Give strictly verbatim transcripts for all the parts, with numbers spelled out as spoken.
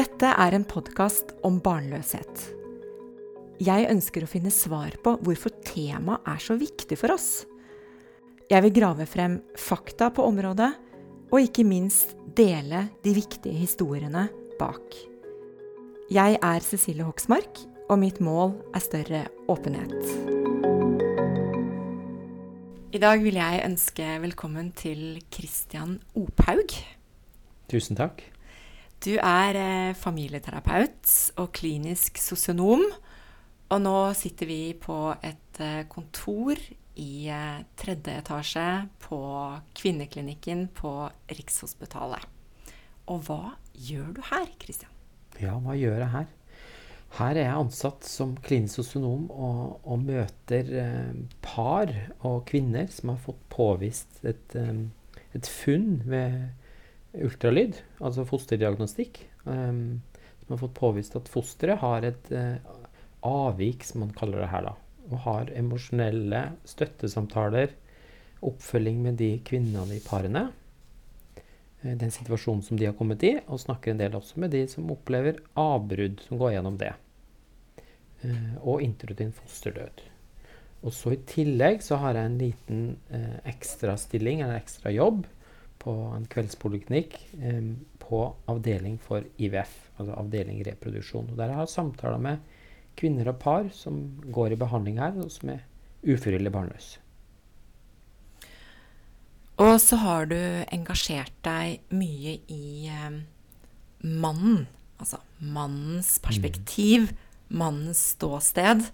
Dette er en podcast om barnløshet. Jeg ønsker å finne svar på hvorfor temaet er så viktig for oss. Jeg vil grave frem fakta på området, og ikke minst dele de viktige historiene bak. Jeg er Cecilie Hoksmark, og mitt mål er større åpenhet. I dag vil jeg ønske velkommen til Christian Ophaug. Tusen takk. Du er eh, familieterapeut og klinisk sosionom, og nå sitter vi på et eh, kontor i eh, tredje etasje på kvinneklinikken på Rikshospitalet. Og hva gjør du her, Christian? Ja, hva gjør jeg her? Her er jeg ansatt som klinisk sosionom og, og møter eh, par og kvinner som har fått påvist et, eh, et funn ved ultralyd, altså fosterdiagnostikk, um, som har fått påvist at fosteret har et uh, avvik, som man kaller det her da, og har emosjonelle støttesamtaler, oppfølging med de kvinnene i parene, uh, den situasjonen som de har kommet i, og snakker en del også med de som opplever avbrudd som går gjennom det, uh, og intro til en fosterdød. Og så i tillegg så har jeg en liten uh, ekstra stilling, eller ekstra jobb, på en kveldspoliklinikk eh, på avdeling for I V F, altså avdeling reproduksjon. Og der har jeg samtaler med kvinner og par som går i behandling her, og som er ufrivillig barnløse. Og så har du engasjert deg mye i eh, mannen, altså mannens perspektiv, mm. mannens ståsted,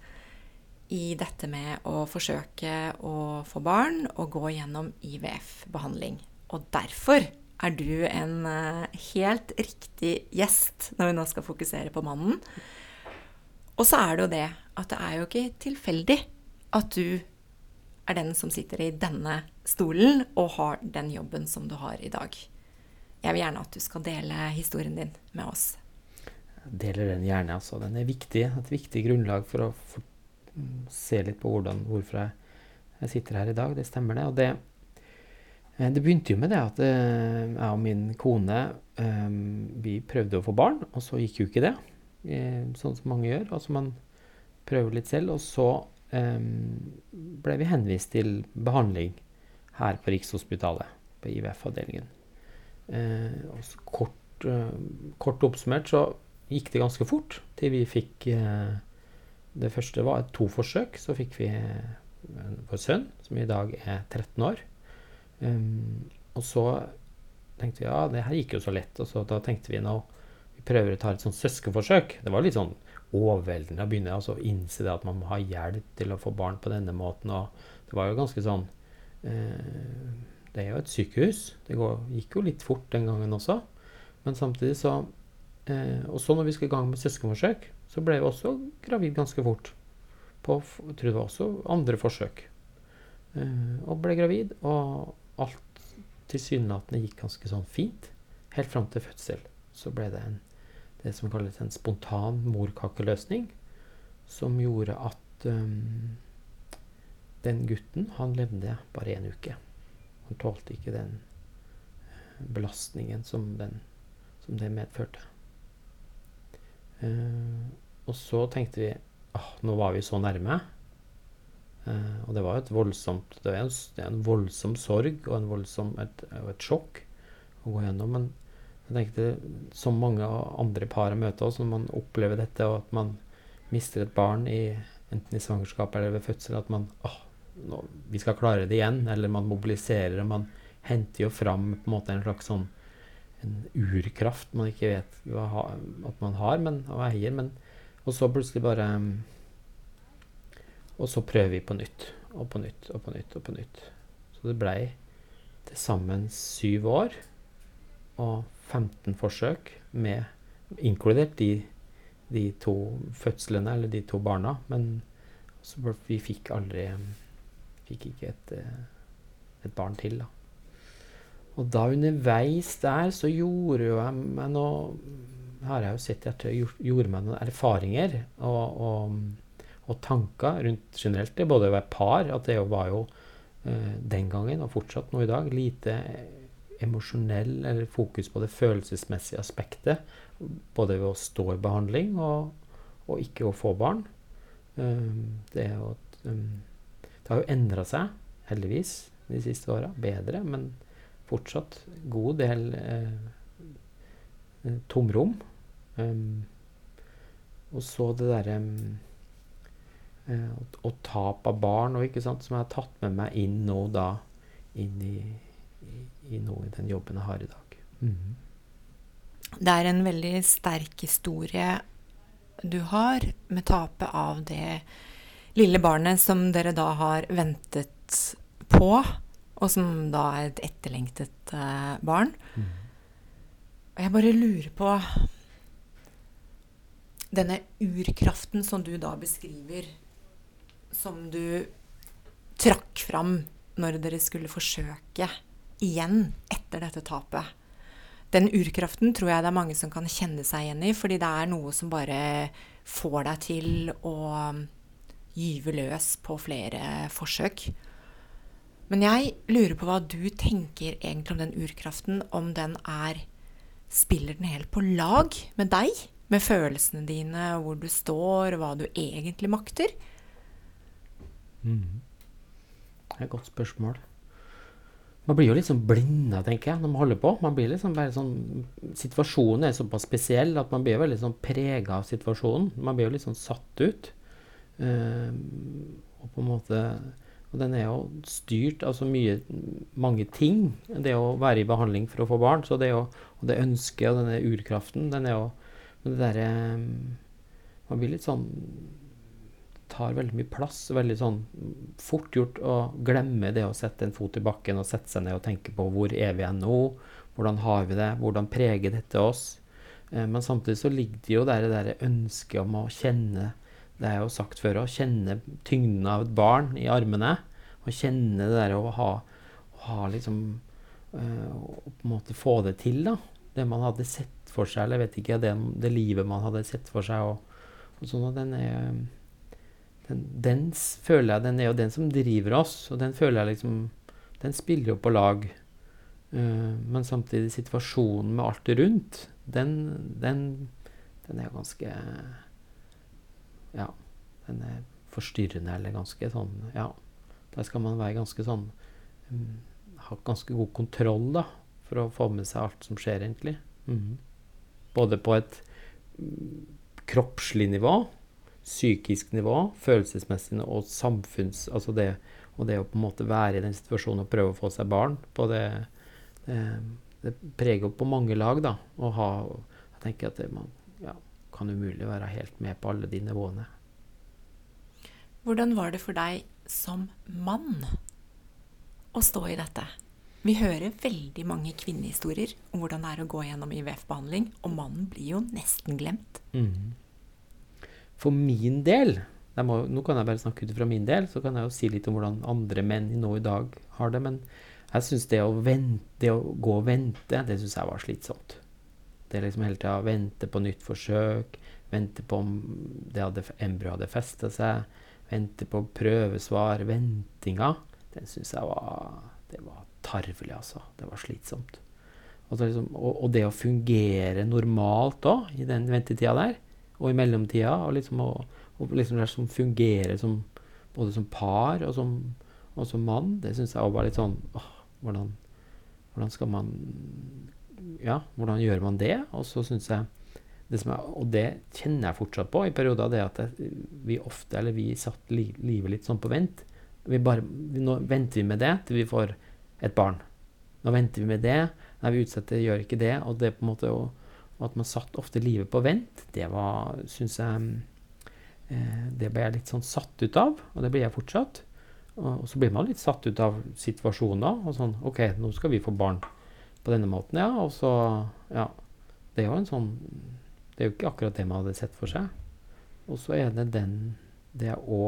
i dette med å forsøke å få barn og gå gjennom I V F-behandling. Og derfor er du en uh, helt riktig gjest når vi nå skal fokusere på mannen. Og så er det jo det at det er jo ikke tilfeldig at du er den som sitter i denne stolen og har den jobben som du har i dag. Jeg vil gjerne at du skal dele historien din med oss. Jeg deler den gjerne, altså. Den er viktig, et viktig grunnlag for å for, se litt på hvordan, hvorfor jeg, jeg sitter her i dag. Det stemmer det, og det Det begynte jo med det at eh, jeg og min kone, eh, vi prøvde å få barn, og så gikk jo ikke det, eh, sånn som mange gjør. Altså man prøver litt selv, og så eh, ble vi henvist til behandling her på Rikshospitalet, på I V F-avdelingen. Eh, og så kort, eh, kort oppsummert så gikk det ganske fort, til vi fikk, eh, det første var to forsøk, så fikk vi eh, vår sønn, som i dag er tretten år. Um, og så tenkte vi, ja, det her gikk jo så lett, og så da tenkte vi nå, vi prøver å ta et sånt søskenforsøk. Det var litt sånn overveldende å begynne altså, å innse det at man må ha hjelp til å få barn på denne måten, og det var jo ganske sånn, uh, det er jo et sykehus, det går, gikk jo litt fort den gangen også, men samtidig så, uh, og så når vi skal i gang med søskenforsøk, så ble vi også gravid ganske fort, på, jeg tror det var også andre forsøk, uh, og ble gravid, og alt tilsynelatende gikk ganske sånn fint, helt frem til fødsel. Så ble det en, det som kalles en spontan morkakeløsning, som gjorde at um, den gutten, han levde bare en uke. Han tålte ikke den belastningen som, den, som det medførte. Uh, og så tenkte vi, ah, nå var vi så nærme, Uh, og det var et voldsomt det er en, det er en voldsom sorg og en voldsom et, et sjokk å gå gjennom, men jeg tenkte som mange andre par møter oss når man opplever dette og at man mister et barn i, enten i svangerskap eller ved fødsel, at man åh, nå, vi skal klare det igjen, eller man mobiliserer og man henter jo fram på en måte en slags sånn en urkraft man ikke vet hva, at man har men, og eier, men og så plutselig bare og så prøver vi på nytt, og på nytt, og på nytt, og på nytt. Så det ble til sammen syv år, og femten forsøk, med, inkludert de, de to fødslene, eller de to barna, men så vi fikk aldri, fikk ikke et, et barn til da. Og da underveis der, så gjorde jo jeg meg noe, har jeg jo sett at jeg gjorde meg noen erfaringer, og, og og tanker rundt generelt det, både å være par, at det var jo eh, den gangen og fortsatt nå i dag lite emosjonell, eller fokus på det følelsesmessige aspektet, både ved å stå i behandling og, og ikke å få barn. Um, det, er jo, um, det har jo endret seg, heldigvis, de siste årene, bedre, men fortsatt god del eh, tomrom. Um, og så det der um, eh, å tap av barn, og ikke sant, som jeg har tatt med meg inn nå da, inn i, i, i noe i den jobben jeg har i dag. Mm. Det er en veldig sterk historie du har med tapet av det lille barnet som dere da har ventet på, og som da er et etterlengtet uh, barn. Mm. Og jeg bare lurer på denne urkraften som du da beskriver, som du trakk fram når dere skulle forsøke igjen etter dette tapet. Den urkraften tror jeg det er mange som kan kjenne seg igjen i, fordi det er noe som bare får deg til å gyve løs på flere forsøk. Men jeg lurer på hva du tenker egentlig om den urkraften, om den er, spiller den helt på lag med deg, med følelsene dine, hvor du står, og hva du egentlig makter? Mm. Det er et godt spørsmål. Man blir jo liksom blinda, tenker jeg, når man holder på. Man blir liksom bare sånn, situasjonen er såpass spesiell at man blir veldig sånn preget av situasjonen. Man blir jo litt sånn satt ut. Uh, og på en måte, og den er jo styrt av så mye, mange ting. Det å være i behandling for å få barn, så det er jo, og det ønsket og denne urkraften, den er jo, men det der, um, man blir litt sånn, tar veldig mye plass, veldig sånn fort gjort å glemme det å sette en fot i bakken og sette seg ned og tenke på hvor er vi nå, hvordan har vi det, hvordan preger dette oss. Eh, men samtidig så ligger det jo der det der ønsket om å kjenne, det er jo sagt før, å kjenne tyngden av et barn i armene, og kjenne det der å ha, å ha liksom, eh, å på en måte få det til da, det man hadde sett for seg, eller jeg vet ikke, det, det livet man hadde sett for seg, og, og sånn, og den er... Den, den føler jeg, den er jo den som driver oss, og den føler jeg liksom, den spiller jo på lag. Uh, men samtidig situasjonen med alt rundt, den, den, den er jo ganske, ja, den er forstyrrende, eller ganske sånn, ja, der skal man være ganske sånn, um, ha ganske god kontroll da, for å få med seg alt som skjer egentlig. Mm. Både på et um, kroppslig nivå, psykisk nivå, følelsesmessig og samfunns, altså det, og det å på en måte være i den situasjonen og prøve å få seg barn, på det, det, det preger på mange lag da, og ha, jeg tenker at det, man ja, kan umulig være helt med på alle de nivåene. Hvordan var det for deg som mann å stå i dette? Vi hører veldig mange kvinnehistorier om hvordan det er å gå gjennom I V F-behandling, og mannen blir jo nesten glemt. Mhm. For min del, må, nå kan jeg bare snakke ut fra min del, så kan jeg jo si litt om hvordan andre menn nå i dag har det, men jeg synes det å, vente, det å gå og vente, det synes jeg var slitsomt. Det er liksom hele tiden å vente på nytt forsøk, vente på om det hadde, embryo hadde festet seg, vente på prøvesvar, ventinga, det synes jeg var, det var tarvelig altså, det var slitsomt. Og, liksom, og, og det å fungere normalt da, I den ventetida der, og I mellomtida, og liksom, og, og liksom det som fungerer som, både som par og som, og som mann, det synes jeg også var litt sånn, åh, hvordan, hvordan skal man, ja, hvordan gjør man det? Og så synes jeg, det som er, og det kjenner jeg fortsatt på I perioder, det at det, vi ofte, eller vi satt li, livet litt sånn på vent. Vi bare, vi, nå venter vi med det til vi får et barn. Nå venter vi med det, nei, vi utsetter, gjør ikke det, og det på en måte, og, og at man satt ofte livet på vent, det var, synes jeg, eh, det ble jeg litt sånn satt ut av, og det blir jeg fortsatt. Og, og så blir man litt satt ut av situasjonen, og sånn, ok, nå skal vi få barn på denne måten, ja, og så, ja, det er jo en sånn, det er jo ikke akkurat det man hadde sett for seg. Og så er det den, det å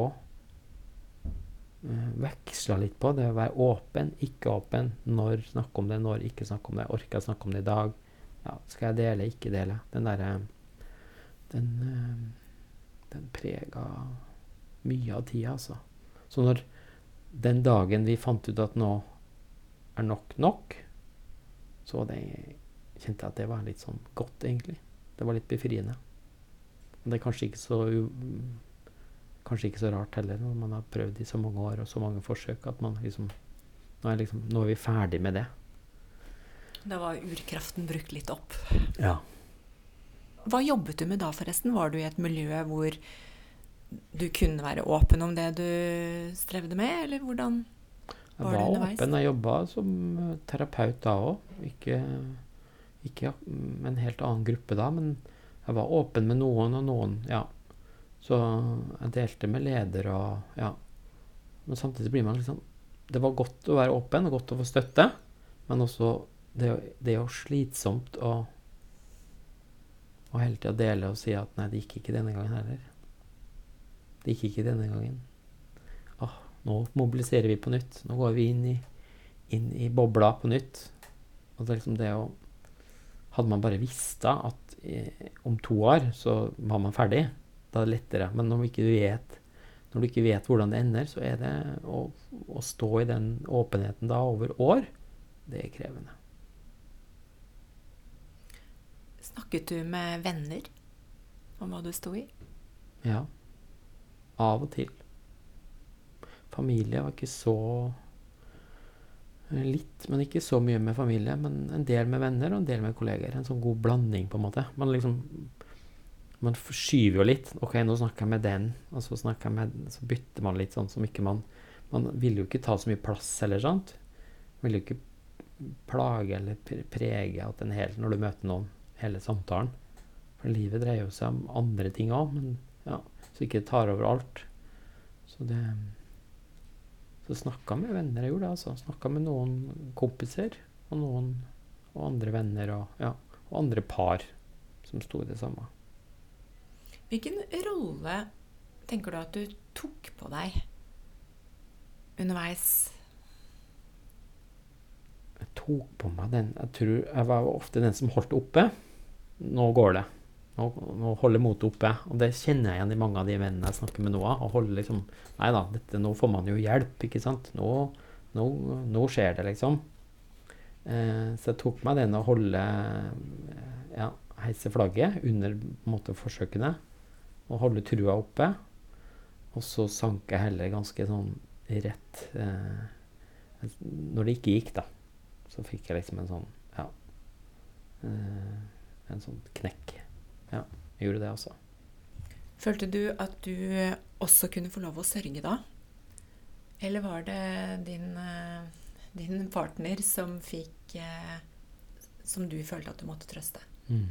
eh, veksle litt på, det å være åpen, ikke åpen, når snakke om det, når ikke snakke om det, orker jeg snakke om det I dag, ja, skal jeg dele, ikke dele? Den der, den, den preget mye av tida, altså. Så når den dagen vi fant ut at nå er nok nok, så det, kjente jeg at det var litt sånn godt, egentlig. Det var litt befriende. Og det er kanskje ikke så kanskje ikke så rart heller, når man har prøvd i så mange år og så mange forsøk, at man liksom nå er, liksom, nå er vi ferdig med det. Da var urkraften brukt litt opp. Ja. Hva jobbet du med da, forresten? Var du i et miljø hvor du kunne være åpen om det du strevde med, eller hvordan var, var det underveis? Jeg var åpen. Jeg jobbet som terapeut da også. Ikke, ikke med en helt annen gruppe da, men jeg var åpen med noen og noen, ja. Så jeg delte med leder og, ja. Men samtidig blir man liksom, det var godt å være åpen og godt å få støtte, men også det, det er jo slitsomt å, å hele tiden dele og si at nei, det gikk ikke denne gangen heller. Det gikk ikke denne gangen. Ah, nå mobiliserer vi på nytt. Nå går vi inn i, inn i bobla på nytt. Og det er liksom det å, hadde man bare visst da at eh, om to år så var man ferdig, da er det lettere. Men når du ikke vet, når du ikke vet hvordan det ender, så er det å, å stå i den åpenheten da over år, det er krevende. Snakket du med venner om hva du sto i? Ja. Av og til. Familie var ikke så litt, men ikke så mye med familie, men en del med venner og en del med kolleger. En sånn god blanding på en måte. Man liksom man forskyver jo litt. Ok, nå snakker jeg med den, og så snakker jeg med, så bytter man litt sånn som ikke man, man vil jo ikke ta så mye plass heller, sant? Man vil jo ikke plage eller prege at en hel, når du møter noen, hele samtalen. For livet dreier jo seg om andre ting også, men ja, så ikke det tar over alt. Så det, så snakket med venner jeg gjorde det, altså. Snakket med noen kompiser, og noen, og andre venner, og, ja, og andre par som sto i det samme. Hvilken rolle tenker du at du tok på deg underveis? Jeg tok på meg den. Jeg tror jeg var ofte den som holdt oppe. Nå går det. Nå, nå holder motet oppe. Og det kjenner jeg igjen i mange av de vennene jeg snakker med nå. Og holder liksom, nei da, dette, nå får man jo hjelp, ikke sant? Nå, nå, nå skjer det liksom. Eh, så jeg tok meg den å holde, ja, heise flagget under på en måte forsøkene. Og holde trua oppe. Og så sank jeg heller ganske sånn rett. Eh, når det ikke gikk da, så fikk jeg liksom en sånn, ja, eh, en sånn knekk. Ja, jeg gjorde det også. Følte du at du også kunne få lov å sørge da? Eller var det din, din partner som fikk, som du følte at du måtte trøste? Mm.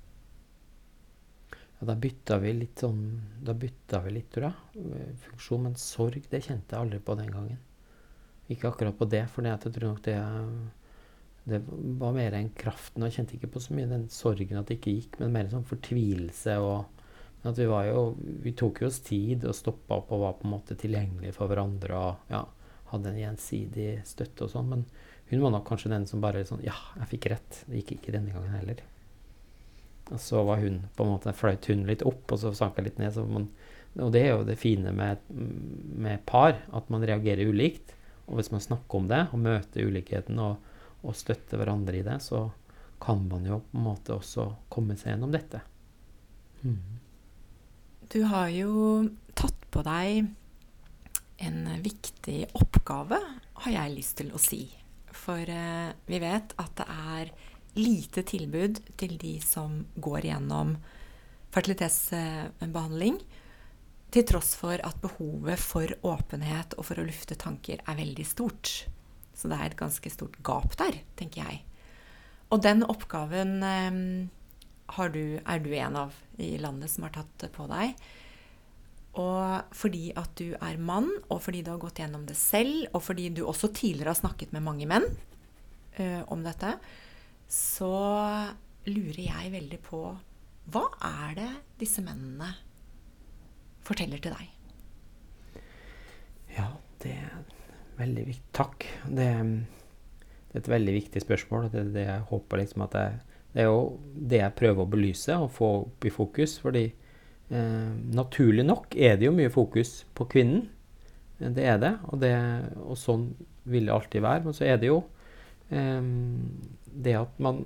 Ja, da bytta vi litt sånn, da bytta vi litt, tror jeg, funksjon, men sorg, det kjente jeg aldri på den gangen. Ikke akkurat på det, for jeg tror nok det, det var mer enn kraften, og jeg kjente ikke på så mye den sorgen at det ikke gikk, men mer sånn fortvilelse, og at vi var jo, vi tok jo oss tid og stoppet opp og var på en måte tilgjengelige for hverandre, og ja, hadde en gjensidig støtte og sånn, men hun var nok kanskje den som bare sånn, ja, jeg fikk rett, det gikk ikke denne gangen heller. Og så var hun, på en måte, fløyt hun litt opp, og så sank jeg litt ned. Så man, og det er jo det fine med, med par, at man reagerer ulikt. Og hvis man snakker om det, og møter ulikheten, og, og støtter hverandre i det, så kan man jo på en måte også komme seg gjennom dette. Mm. Du har jo tatt på deg en viktig oppgave, har jeg lyst til å si. For eh, vi vet at det er lite tilbud til de som går gjennom fertilitetsbehandling, til tross for at behovet for åpenhet og for å lufte tanker er veldig stort. Så det er et ganske stort gap der, tenker jeg. Og den oppgaven eh, har du, er du en av i landet som har tatt på deg. Og fordi at du er mann, og fordi du har gått gjennom det selv, og fordi du også tidligere har snakket med mange menn eh, om dette, så lurer jeg veldig på, hva er det disse mennene forteller til deg? Ja, det er veldig viktig. Takk. Det, det er et veldig viktig spørsmål. Det er det jeg håper liksom at jeg, det er jo det jeg prøver å belyse og få opp i fokus, fordi eh, naturlig nok er det jo mye fokus på kvinnen. Det er det, og, det, og sånn vil det alltid være, men så er det jo eh, det at man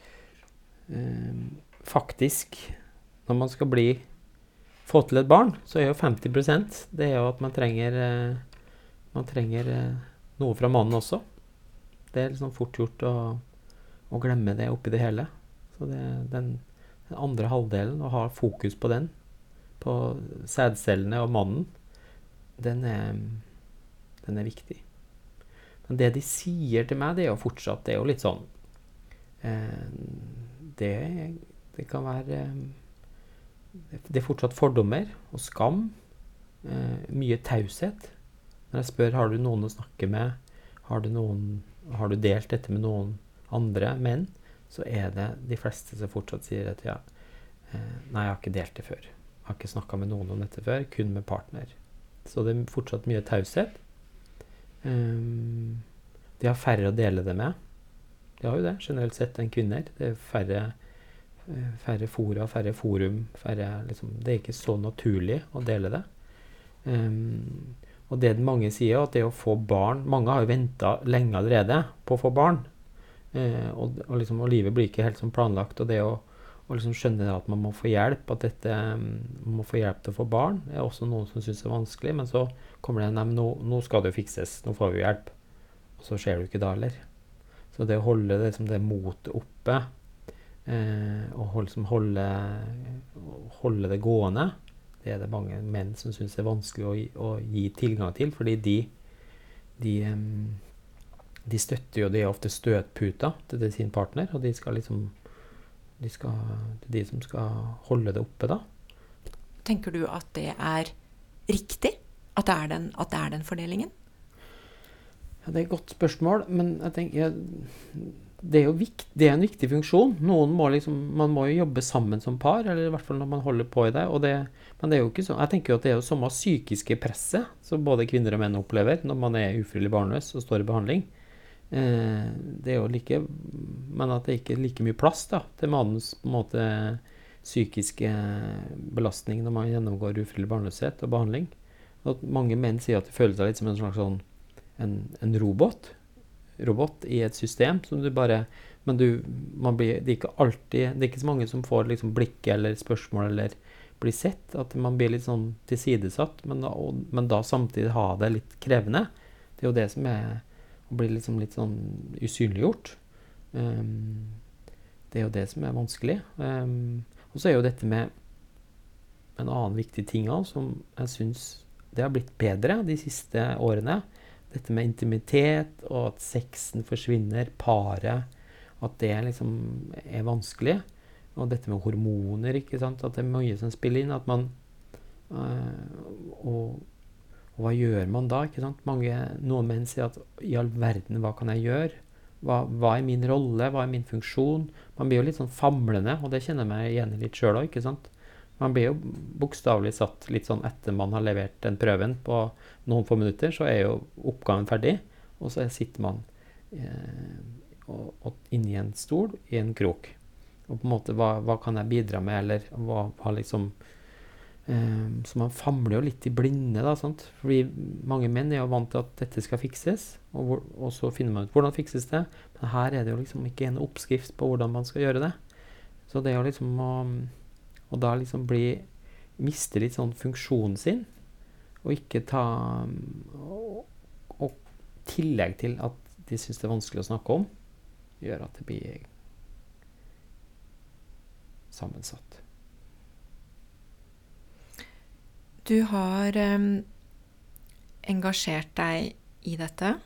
eh, faktisk, når man skal bli, få til et barn, så er jo femti prosent, det er jo at man trenger, eh, man trenger eh, noe fra mannen også. Det er liksom fort gjort å, å glemme det oppi det hele. Så det, den, den andre halvdelen, å ha fokus på den, på sædcellene og mannen, den er, den er viktig. Men det de sier til meg, det er jo fortsatt, det er jo litt sånn, eh, det, det kan være, eh, det er fortsatt fordommer og skam, eh, mye taushet. Når jeg spør, har du noen å snakke med, har du, noen, har du delt dette med noen andre menn, så er det de fleste som fortsatt sier at ja, eh, nei, jeg har ikke delt det før. Jeg har ikke snakket med noen om dette før, kun med partner. Så det er fortsatt mye taushet. Um, de har færre å dele det med. De har jo det, generelt sett, enn kvinner. Det er færre, uh, færre fora, færre forum. Færre, liksom, det er ikke så naturlig å dele det. Um, og det mange sier, at det å få barn, mange har jo ventet lenge allerede på å få barn. Uh, og, og, liksom, og livet blir ikke helt som planlagt. Og det å og liksom skjønne at man må få hjelp, at dette, man må få hjelp til å få barn, det er også noen som synes det er vanskelig, men så kommer det, nei, men nå, nå skal det jo fikses, nå får vi hjelp, og så skjer det jo ikke da heller. Så det å holde det, liksom, det motet oppe, eh, og holde, liksom, holde, holde det gående, det er det mange menn som synes det er vanskelig å, å gi tilgang til, fordi de, de, de støtter jo, de er ofte støtputa til sin partner, og de skal liksom De, skal, det er de som skal holde det oppe da. Tenker du at det er riktig? At det er den, at det er den fordelingen? Ja, det er et godt spørsmål, men jeg tenker, ja, det er jo vikt, det er en viktig funksjon. Noen må liksom, man må jo jobbe sammen som par, eller i hvert fall når man holder på i det. Og det men det er jo ikke sånn, jeg tenker jo at det er jo samme psykiske presset som både kvinner og menn opplever når man er ufrivillig barnløs og står i behandling. Eh, det er jo like, men at det ikke er like mye plass da, til mannens på en måte psykiske belastning når man gjennomgår ufrivillig barnløshet og behandling. Og at mange menn sier at de føler seg litt som en slags sånn en, en robot, robot i et system som du bare, men du, man blir, det er ikke alltid, det er ikke så mange som får liksom blikk eller spørsmål eller blir sett, at man blir litt sånn tilsidesatt, men da, og, men da samtidig ha det litt krevende. Det er jo det som er å bli liksom litt sånn usynliggjort. Um, det er jo det som er vanskelig. Um, og så er jo dette med en annen viktig ting også, som jeg synes det har blitt bedre de siste årene. Dette med intimitet, og at sexen forsvinner, paret, at det liksom er vanskelig. Og dette med hormoner, ikke sant? At det er mye som spiller inn, at man uh, og Og hva gjør man da, ikke sant? Mange, noen menn sier at i all verden, hva kan jeg gjøre? Hva, hva er min rolle? Hva er min funksjon? Man blir jo litt sånn famlende, og det kjenner jeg meg igjen i litt selv også, ikke sant? Man blir jo bokstavelig satt litt sånn etter man har levert den prøven på noen få minutter, så er jo oppgaven ferdig, og så sitter man eh, og, og inni en stol, i en krok. Og på en måte, hva, hva kan jeg bidra med, eller hva, hva liksom... Um, så man famler jo litt i blinde da, sant? Fordi mange menn er jo vant til at dette skal fikses, og, hvor, og så finner man ut hvordan fikses det, men her er det jo liksom ikke en oppskrift på hvordan man skal gjøre det. Så det er jo liksom å, og da liksom bli, miste litt sånn funksjonen sin, og ikke ta, og, og tillegg til at de synes det er vanskelig å snakke om, gjør at det blir sammensatt. Du har um, engasjert deg i dette.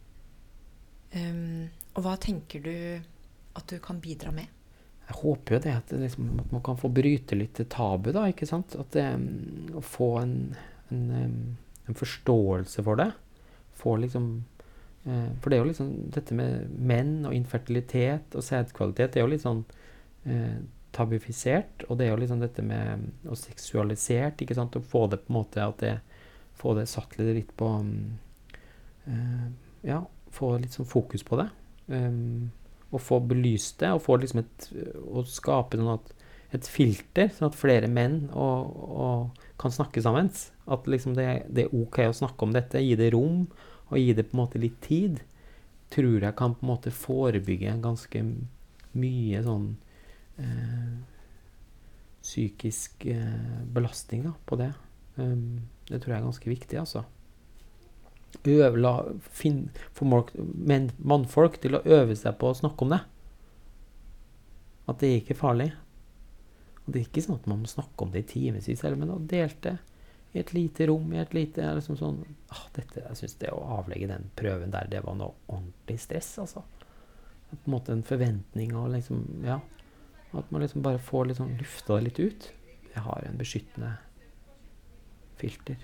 Um, og hva tenker du at du kan bidra med? Jeg håper jo det at, det liksom, at man kan få bryte litt tabu da, ikke sant? At det, å få en, en, en forståelse for det. Få liksom, eh, for det er jo liksom dette med menn og infertilitet og sædkvalitet, det er jo litt sånn eh, tabufisert, og det er jo liksom dette med og seksualisert, ikke sant, å få det på en måte at det, få det satt litt, litt på uh, ja, få litt sånn fokus på det, um, og få belyst det, og få liksom et, og skape sånn at, et filter, sånn at flere menn og, og kan snakke sammen, at liksom det, det er ok å snakke om dette, gi det rom, og gi det på en måte litt tid, tror jeg kan på en måte forebygge en ganske mye sånn eh, psykisk eh, belastning da, på det. Um, det tror jeg er ganske viktig, altså. Øve, la, finn, få folk, men, mannfolk til å øve seg på å snakke om det. At det er ikke farlig. Og det er ikke sånn at man må snakke om det i timevis, men å dele det i et lite rom, i et lite, liksom sånn, ah, dette, jeg synes det å avlegge den prøven der, det var noe ordentlig stress, altså. På en måte en forventning, og liksom, ja, at man liksom bare får liksom lufta det litt ut. Jeg har en beskyttende filter.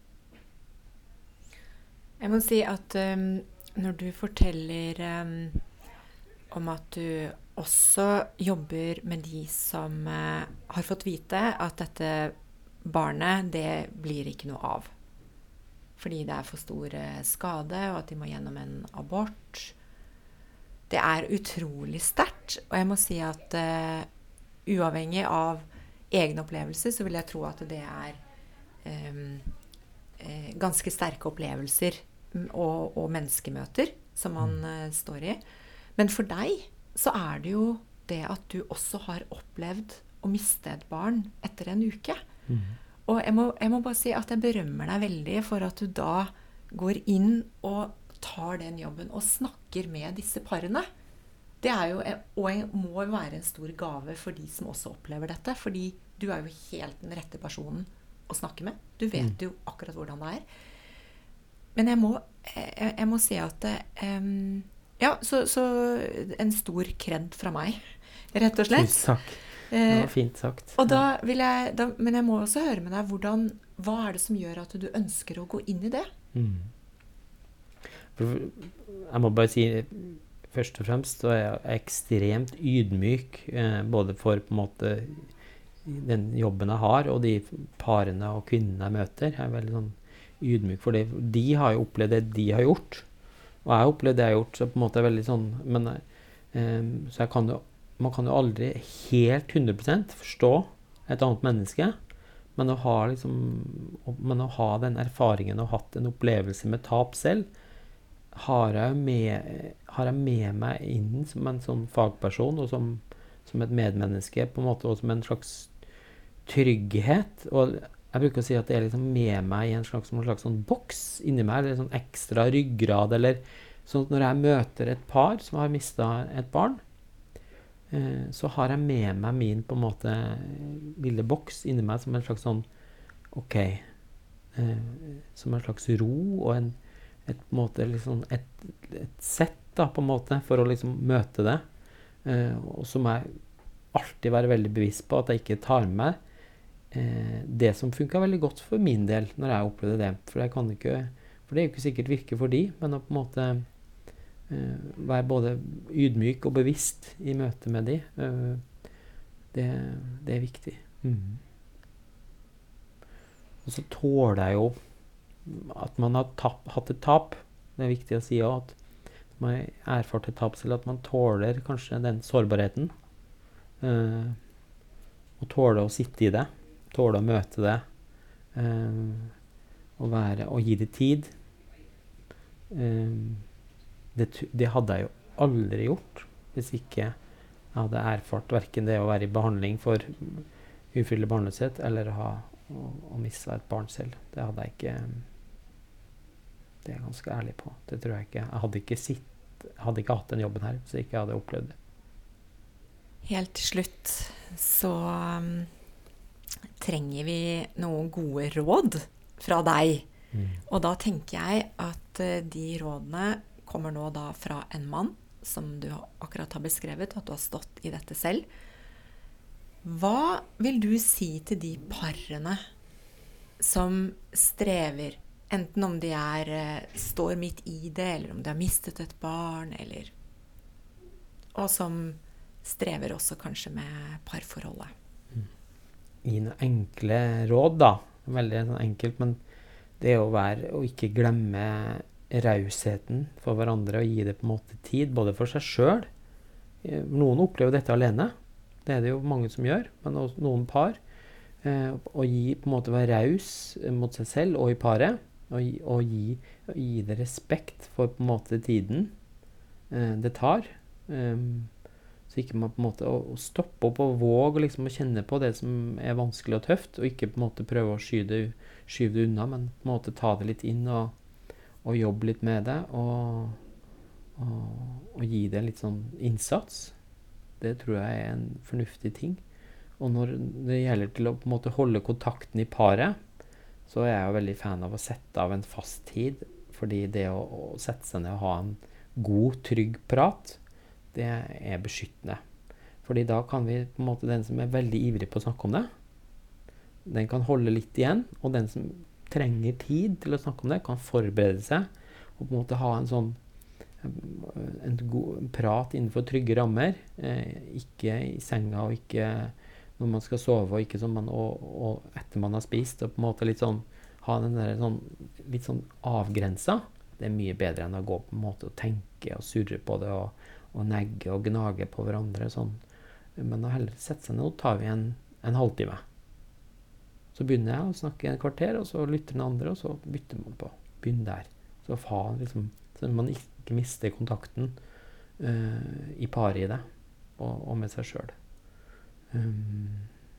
Jeg må si at um, når du forteller um, om at du også jobber med de som uh, har fått vite at dette barnet, det blir ikke noe av. Fordi det er for stor uh, skade, og at de må gjennom en abort. Det er utrolig sterkt, og jeg må si at uh, uavhengig av egne opplevelser, så vil jeg tro at det er um, uh, ganske sterke opplevelser og, og menneskemøter som man uh, står i. Men for deg så er det jo det at du også har opplevd å miste et barn etter en uke. Mm. Og jeg må, jeg må bare si at jeg berømmer deg veldig for at du da går inn og tar den jobben og snakker med disse parene. Det er jo, og må jo være en stor gave for de som også opplever dette, fordi du er jo helt den rette personen å snakke med. Du vet jo akkurat hvordan det er. Men jeg må, jeg, jeg må si at um, ja, så, så en stor kred fra meg, rett og slett. Tusen takk. Det var fint sagt. Eh, og da vil jeg, da, men jeg må også høre med deg, hvordan, hva er det som gjør at du ønsker å gå inn i det? Mm. Jeg må bare si, først og fremst så er jeg ekstremt ydmyk, eh, både for på en måte den jobben jeg har, og de parene og kvinnene jeg møter. Jeg er veldig sånn ydmyk for det. De har jo opplevd det de har gjort, og jeg har opplevd det jeg har gjort, så på en måte er veldig sånn, men, eh, så jeg kan jo, man kan jo aldri helt hundre prosent forstå et annet menneske, men å ha, liksom, men å ha den erfaringen og hatt en opplevelse med tap selv, har jeg med, har jeg med meg inn som en sånn fagperson, og som, som et medmenneske, på en måte, og som en slags trygghet. Og jeg bruker å si at det er liksom med meg i en slags, en slags sånn boks inni meg, eller sånn ekstra ryggrad, eller sånn at når jeg møter et par som har mistet et barn, eh, så har jeg med meg min på en måte lille boks inni meg som en slags sånn, ok, eh, som en slags ro, og en, et, på en måte, liksom et, et sett da, på en måte, for å liksom møte det. Eh, og så må jeg alltid være veldig bevisst på at jeg ikke tar med meg det som funket veldig godt for min del når jeg opplevde det. For, jeg kan ikke, for det er jo ikke sikkert virke for de, men å på en måte uh, være både ydmyk og bevisst i møte med de, uh, det, det er viktig. Mm. Og så tåler jeg jo at man har tap, hatt et tap. Det er viktig å si også, at man har erfart et tap selv, at man tåler kanskje den sårbarheten. Uh, og tåler å sitte i det. Tåle å møte det, um, og, være, og gi det tid. Um, det. Det hadde jeg jo aldri gjort hvis ikke jeg hadde erfart hverken det å være i behandling for ufrivillig barnløshet eller å, ha, å, å miste et barn selv. Det hadde jeg ikke. Det er jeg ganske ærlig på. Det tror jeg ikke. Jeg hadde ikke, sitt, hadde ikke hatt den jobben her hvis jeg ikke hadde opplevd det. Helt til slutt så um trenger vi noen gode råd fra deg. Mm. Og da tenker jeg at uh, de rådene kommer nå da fra en mann, som du akkurat har beskrevet, at du har stått i dette selv. Hva vil du si til de parene som strever, enten om de er, uh, står midt i det, eller om de har mistet et barn, eller, og som strever også kanskje med parforholdet? I noen enkle råd da, veldig sånn enkelt, men det å være, å ikke glemme rausheten for hverandre, og gi det på en måte tid, både for seg selv. Noen opplever dette alene, det er det jo mange som gjør, men også noen par, eh, å gi, på en måte være raus mot seg selv og i paret, og, og, gi, og gi det respekt for på en måte tiden, eh, det tar. Um, så ikke man på en måte å, å stoppe opp og våge liksom, å kjenne på det som er vanskelig og tøft, og ikke på en måte prøve å skyve det, skyve det unna, men på en måte ta det litt inn og, og jobbe litt med det, og, og, og gi det litt sånn innsats. Det tror jeg er en fornuftig ting. Og når det gjelder til å på en måte holde kontakten i paret, så er jeg jo veldig fan av å sette av en fast tid, fordi det å, å sette seg ned og ha en god, trygg prat, det er beskyttende. Fordi da kan vi på en måte, den som er veldig ivrig på å snakke om det, den kan holde litt igjen, og den som trenger tid til å snakke om det, kan forberede seg, og på en måte ha en sånn en god en prat innenfor trygge rammer, eh, ikke i senga, og ikke når man skal sove, og ikke som man, og, og etter man har spist, og på en måte litt sånn, ha den der sånn, litt sånn avgrensa. Det er mye bedre enn å gå på en måte og tenke og surre på det, og og negge og gnage på hverandre sånn. Men å heller sette seg ned, og tar vi en, en halvtime. Så begynner jeg å snakke en kvarter, og så lytter den andre, og så bytter man på. Begynn der. Så, fa, liksom, så man ikke mister kontakten uh, i paret i det, og, og med seg selv. Um,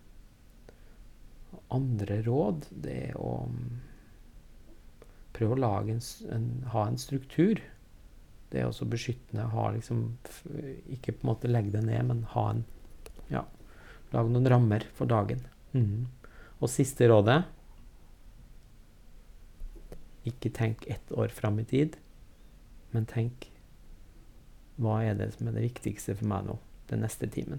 andre råd, det er å um, prøve å lage en, en, ha en struktur. Det er også beskyttende å ha liksom, ikke på en måte legge det ned, men ha en, ja, lage noen rammer for dagen. Mm. Og siste rådet, ikke tenk ett år frem i tid, men tenk, hva er det som er det viktigste for meg nå, den neste timen?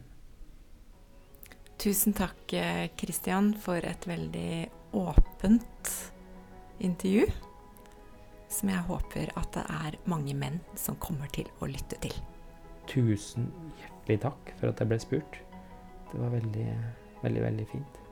Tusen takk, Christian, for et veldig åpent intervju, som jeg håper at det er mange menn som kommer til å lytte til. Tusen hjertelig takk for at jeg ble spurt. Det var veldig, veldig, veldig fint.